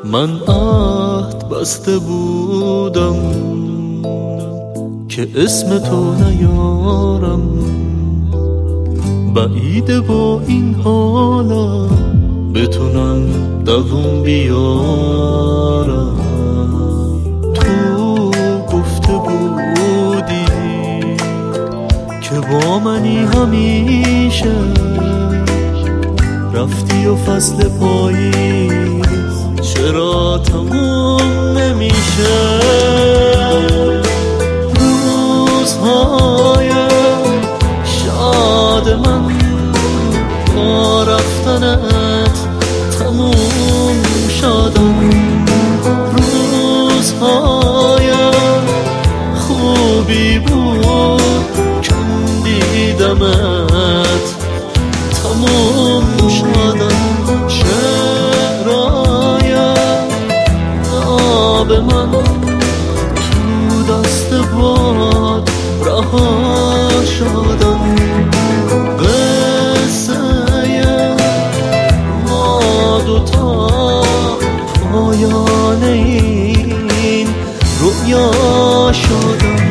من عهد بسته بودم که اسم تو نیارم، بعیده با این حالا بتونم دووم بیارم. تو گفته بودی که با منی همیشه، رفتی و فصل پاییز چرا تموم نمیشه؟ روزهای شاد من با رفتنت تموم شدن، روزهای خوبی بود کم دیدمت تموم شدن. شعرهای ناب من تو دست باد رها شدن، قصه ما دوتا پایان این رویا شدن.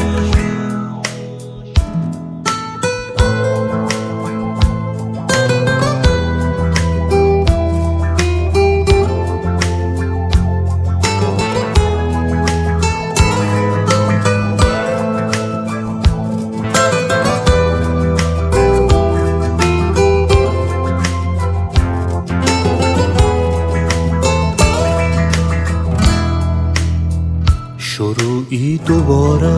شروعی دوباره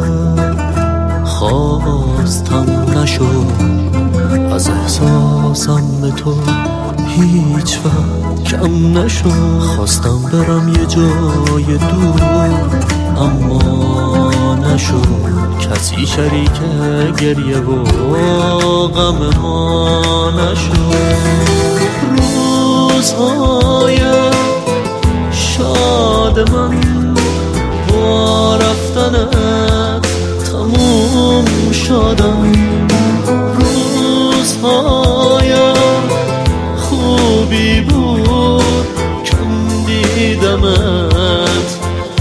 خواستم نشد، از احساسم به تو هیچ وقت کم نشد. خواستم برم یه جای دور اما نشد، کسی شریک گریه و غم ما نشد. روزهای شاد من با رفتنت تموم شدن، روزهای خوبی بود کم دیدمت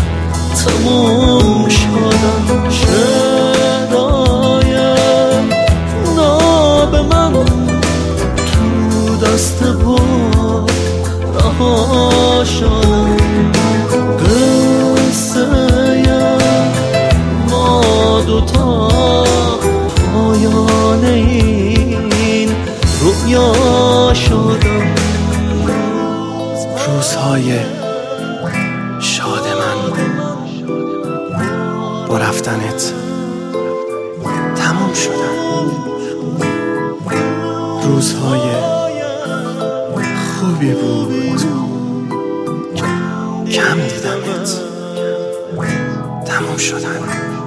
تموم شدن. شعرهای ناب من تو دست باد رها شدن، دوتا پایان این رویا شدم. روزهای شاد من با رفتنت تموم شدن، روزهای خوبی بود کم دیدمت تموم شدن.